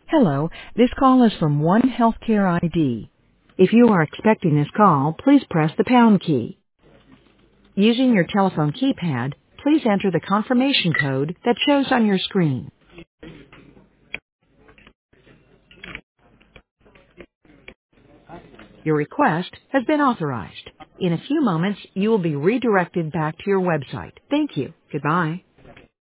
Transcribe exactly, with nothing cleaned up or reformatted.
Hello, this call is from One Healthcare I D. If you are expecting this call, please press the pound key. Using your telephone keypad, please enter the confirmation code that shows on your screen. Your request has been authorized. In a few moments, you will be redirected back to your website. Thank you. Goodbye.